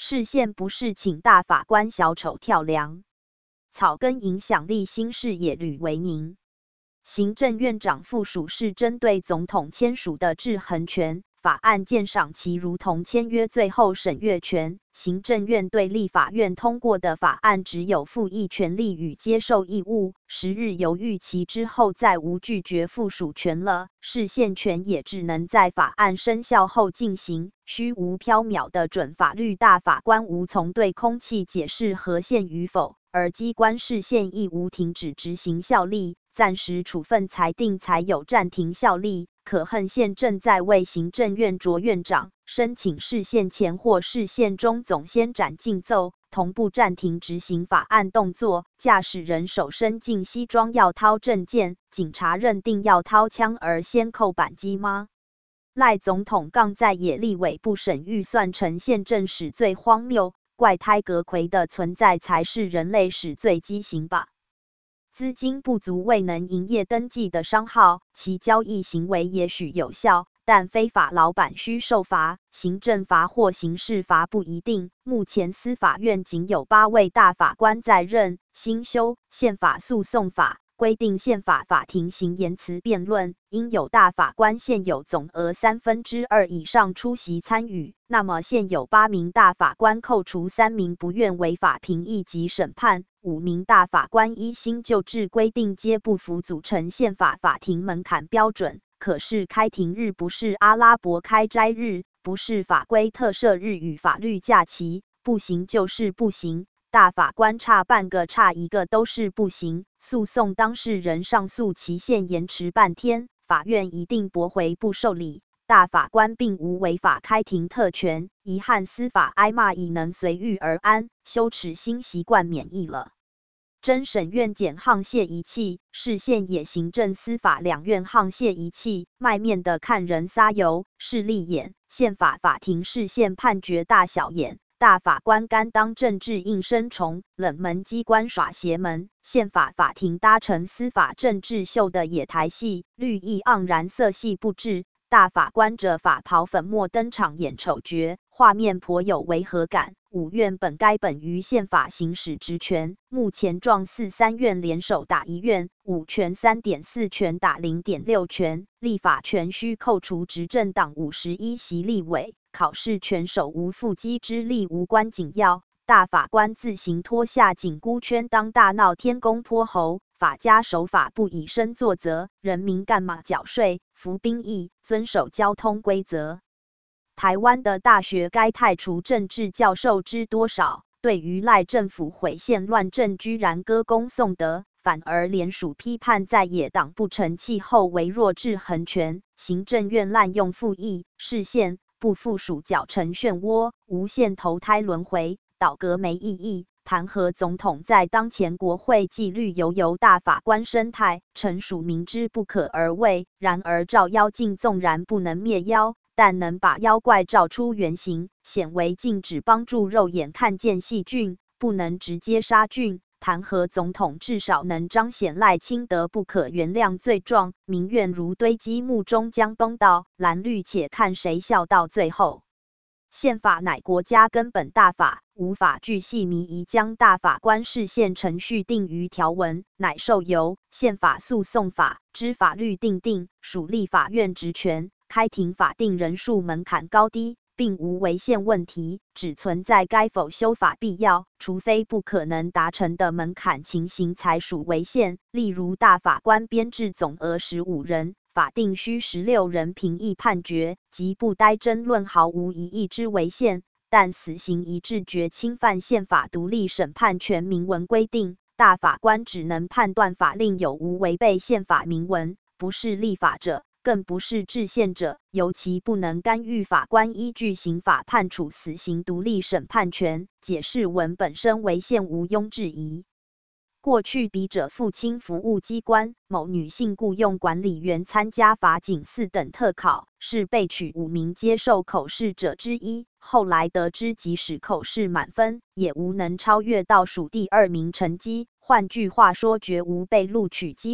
释宪不是请大法官小丑跳梁，草根影响力新视野吕维宁。行政院长附属是针对总统签署的制衡权，法案鉴赏期如同签约最后审阅权。行政院对立法院通过的法案只有复议权利与接受义务，10日犹豫期之后再无拒绝附属权了，释宪权也只能在法案生效后进行。虚无缥缈的准法律大法官无从对空气解释合宪与否，而机关释宪亦无停止执行效力，暂时处分裁定才有暂停效力。可恨现正在为行政院卓院长申请释宪前或释宪中总先斩禁奏，同步暂停执行法案动作。驾驶人手伸进西装要掏证件，警察认定要掏枪而先扣扳机吗？赖总统杠在野立委不审预算呈宪政史最荒谬，怪胎阁揆的存在才是人类史最畸形吧。资金不足未能营业登记的商号，其交易行为也许有效，但非法老板需受罚，行政罚或刑事罚不一定。目前司法院仅有8位大法官在任。新修宪法诉讼法规定，宪法法庭行言辞辩论，应有大法官现有总额2/3以上出席参与。那么现有8名大法官扣除3名不愿违法评议及审判，5名大法官依新旧制规定皆不符组成宪法法庭门槛标准。可是开庭日不是阿拉伯开斋日，不是法规特赦日与法律假期，不行就是不行。大法官差半个差一个都是不行，诉讼当事人上诉期限延迟半天，法院一定驳回不受理。大法官并无违法开庭特权，遗憾司法挨骂已能随遇而安，羞耻新习惯免疫了。侦审院检沆瀣一气，释宪也行政司法2院沆瀣一气，卖面的看人撒油，势利眼。宪法法庭释宪判决大小眼，大法官甘当政治应声虫，冷门机关耍邪门。宪法法庭搭成司法政治秀的野台戏，绿意盎然，色系不至。大法官着法袍粉墨登场演丑角，画面颇有违和感。5院本该本于宪法行使职权，目前状4、3院联手打1院，5权 3.4 权打 0.6 权。立法权需扣除执政党51席立委，考试权手无缚鸡之力，无关紧要。大法官自行脱下紧箍圈，当大闹天宫泼猴。法家守法不以身作则，人民干嘛缴税、服兵役、遵守交通规则？台湾的大学该汰除政治教授知多少？对于赖政府毁宪乱政居然歌功颂德，反而联署批判在野党不成气候，微弱制衡权。行政院滥用复议、释宪、不附属搅成漩涡，无限投胎轮回，倒戈没意义。弹劾总统在当前国会纪律悠悠大法官生态，诚属明知不可而为。然而照妖镜纵然不能灭妖，但能把妖怪照出原形，显为镜只帮助肉眼看见细菌，不能直接杀菌。弹劾总统至少能彰显赖清德不可原谅罪状，民怨如堆积木终将崩倒。蓝绿且看谁笑到最后。宪法乃国家根本大法，无法巨细靡遗将大法官释宪程序定于条文，乃受由宪法诉讼法之法律定，属立法院职权。开庭法定人数门槛高低，并无违宪问题，只存在该否修法必要，除非不可能达成的门槛情形才属违宪。例如大法官编制总额15人，法定需16人评议判决，即不待争论毫无疑义之违宪。但死刑一致决侵犯宪法独立审判权明文规定，大法官只能判断法令有无违背宪法明文，不是立法者，更不是制宪者，尤其不能干预法官依据刑法判处死刑独立审判权。解释文本身违宪毋庸置疑。过去笔者父亲服务机关某女性雇用管理员参加法警4等特考，是被取5名接受口试者之一。后来得知，即使口试满分，也无能超越倒数第2名成绩。换句话说，绝无被录取机会。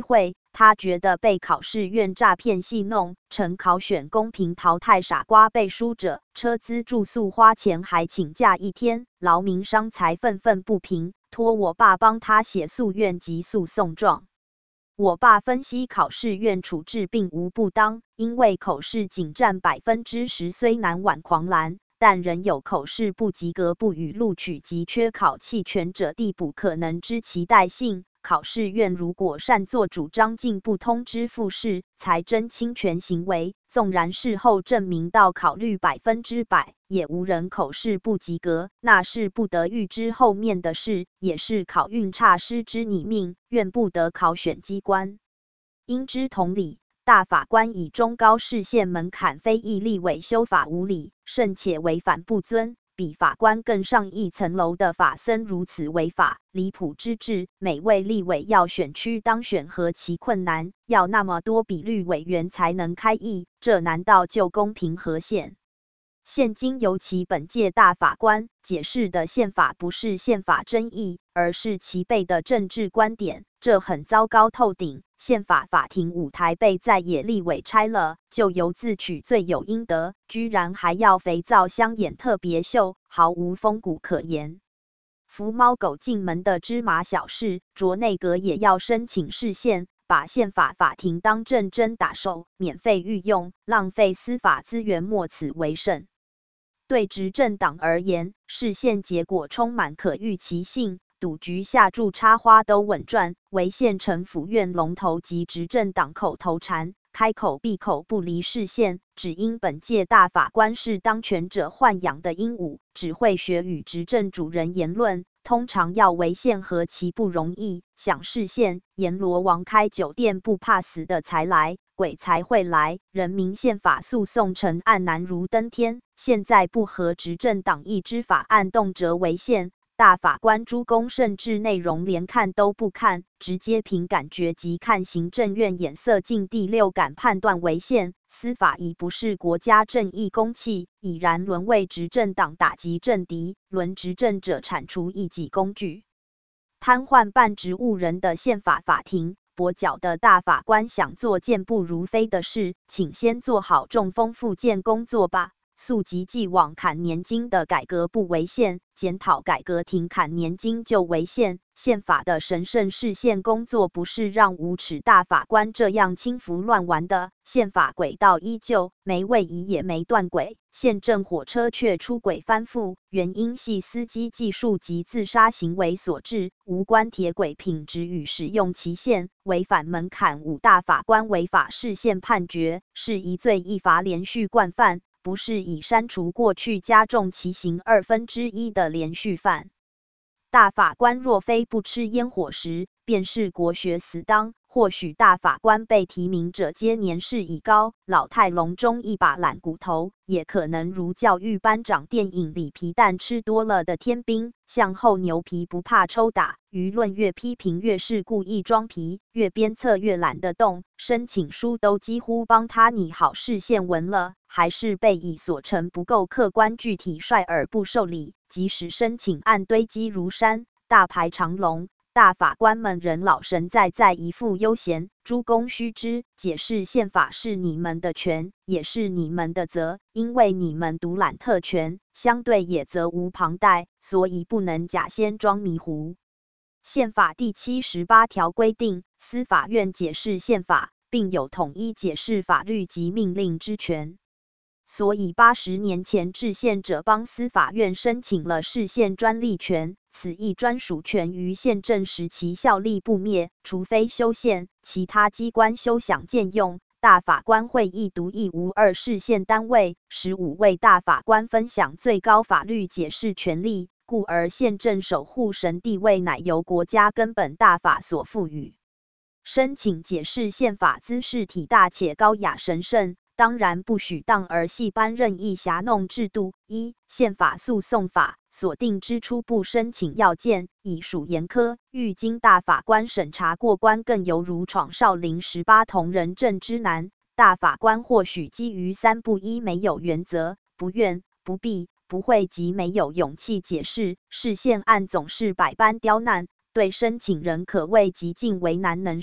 他觉得被考试院诈骗戏弄，成考选公平淘汰傻瓜背书者，车资住宿花钱还请假1天，劳民伤财愤愤不平，托我爸帮他写诉愿及诉讼状。我爸分析考试院处置并无不当，因为口试仅占10%，虽难挽狂澜，但仍有口试不及格不予录取及缺考弃权者递补可能之期待性。考试院如果擅作主张进不通知复试，才真侵权行为，纵然事后证明到考率100%，也无人口试不及格，那是不得预知后面的事，也是考运差失之拟命，愿不得考选机关。因之同理，大法官以中高释宪门槛非议立委修法无理，甚且违反不尊，比法官更上一层楼的法僧如此违法离谱之至，每位立委要选区当选何其困难，要那么多比率委员才能开议，这难道就公平合宪？现今尤其本届大法官解释的宪法不是宪法争议，而是其背的政治观点，这很糟糕透顶。宪法法庭舞台被在野立委拆了，就由自取罪有应得，居然还要肥皂箱演特别秀，毫无风骨可言。扶猫狗进门的芝麻小事，着内阁也要申请释宪，把宪法法庭当认真打手，免费御用，浪费司法资源，莫此为甚。对执政党而言，释宪结果充满可预期性，赌局下注插花都稳赚，唯县城府院龙头及执政党口头禅，开口闭口不离释宪，只因本届大法官是当权者豢养的鹦鹉，只会学与执政主人言论，通常要违宪何其不容易，想释宪，阎罗王开酒店不怕死的才来，鬼才会来，人民宪法诉讼成案难如登天，现在不合执政党意之法案动辄违宪，大法官诸公甚至内容连看都不看，直接凭感觉及看行政院眼色尽第六感判断违宪，司法已不是国家正义公器，已然沦为执政党打击政敌，沦执政者铲除异己工具。瘫痪办职务人的宪法法庭，跛脚的大法官想做健步如飞的事，请先做好中风复健工作吧。溯及既往砍年金的改革不违宪，检讨改革停砍年金就违宪。宪法的神圣释宪工作不是让无耻大法官这样轻浮乱玩的，宪法轨道依旧，没位移也没断轨，宪政火车却出轨翻覆，原因系司机技术及自杀行为所致，无关铁轨品质与使用期限，违反门槛5大法官违法释宪判决，是一罪一罚连续惯犯，不是以删除过去加重其刑1/2的连续犯。大法官若非不吃烟火食，便是国学死当。或许大法官被提名者皆年事已高，老态龙钟一把懒骨头，也可能如教育班长电影里皮蛋吃多了的天兵，向后牛皮不怕抽打。舆论越批评越是故意装皮，越鞭策越懒得动，申请书都几乎帮他拟好释宪文了，还是被以所成不够客观具体率而不受理。即使申请案堆积如山，大排长龙，大法官们仍老神在在，一副悠闲。诸公须知，解释宪法是你们的权，也是你们的责，因为你们独揽特权，相对也责无旁贷，所以不能假先装迷糊。宪法第78条规定，司法院解释宪法，并有统一解释法律及命令之权。所以80年前制宪者帮司法院申请了释宪专利权，此一专属权于宪政时期效力不灭，除非修宪，其他机关休想见用。大法官会议独一无二释宪单位，15位大法官分享最高法律解释权利，故而宪政守护神地位乃由国家根本大法所赋予。申请解释宪法兹事体大且高雅神圣，当然不许当儿戏般任意瑕弄制度。宪法诉讼法所定之初步申请要件，已属严苛，欲经大法官审查过关，更犹如闯少林18铜人阵之难。大法官或许基于3不1没有原则，不愿、不必、不会及没有勇气解释，释宪案总是百般刁难，对申请人可谓极尽为难能事。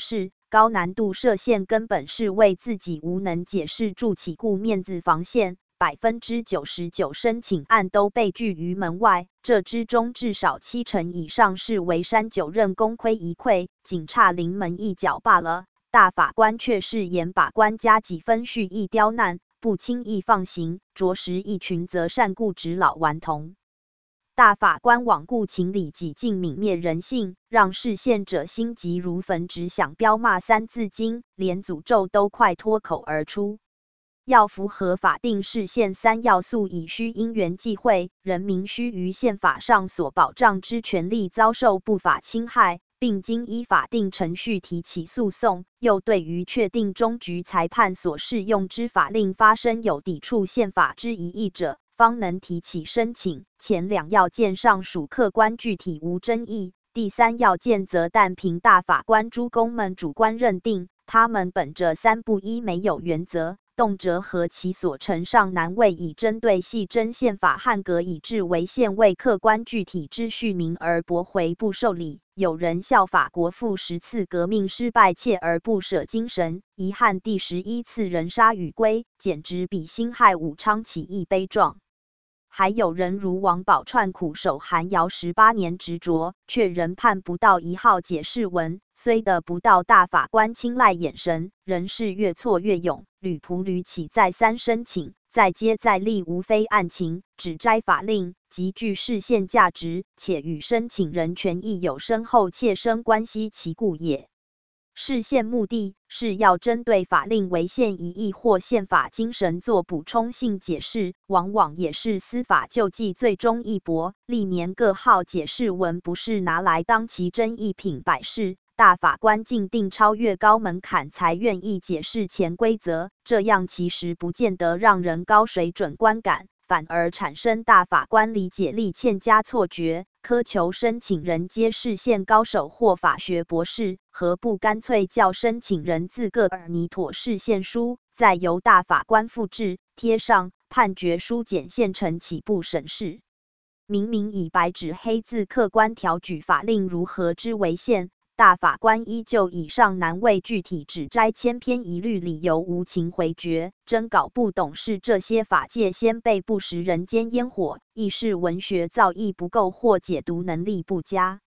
高难度设限根本是为自己无能解释筑起顾面子防线。99%申请案都被拒于门外，这之中至少70%以上是为山9任功亏一篑，仅差临门一脚罢了。大法官却是严把关加几分蓄意刁难，不轻易放行，着实一群择善固执老顽童。大法官罔顾情理，几近泯灭人性，让释宪者心急如焚，只想彪骂三字经，连诅咒都快脱口而出。要符合法定释宪3要素，以需因缘际会，人民须于宪法上所保障之权利遭受不法侵害，并经依法定程序提起诉讼，又对于确定终局裁判所适用之法令发生有抵触宪法之疑义者，方能提起申请。前2要件上属客观具体无争议，第3要件则但凭大法官诸公们主观认定，他们本着3不1没有原则，动辄和其所呈上难为以针对系真宪法汉格以致违宪为客观具体之序名而驳回不受理。有人效法国父10次革命失败锲而不舍精神，遗憾第11次人杀与归，简直比辛亥武昌起义悲壮。还有人如王宝钏苦守寒窑18年执着，却仍判不到1号解释文，虽得不到大法官青睐眼神，仍是越挫越勇，屡仆屡起再三申请，再接再厉，无非案情，只摘法令，极具释宪价值，且与申请人权益有深厚切身关系其故也。释宪目的是要针对法令违宪疑义或宪法精神做补充性解释，往往也是司法救济最终一搏。历年各号解释文不是拿来当其争议品摆饰，大法官竟定超越高门槛才愿意解释潜规则，这样其实不见得让人高水准观感，反而产生大法官理解力欠佳错觉，苛求申请人皆释宪高手或法学博士，何不干脆叫申请人自个儿拟妥释宪书，再由大法官复制贴上，判决书检现成起步审视。明明以白纸黑字客观条举法令如何之违宪，大法官依旧以上难为具体只摘千篇一律理由无情回绝，真搞不懂是这些法界先辈不食人间烟火，亦是文学造诣不够或解读能力不佳。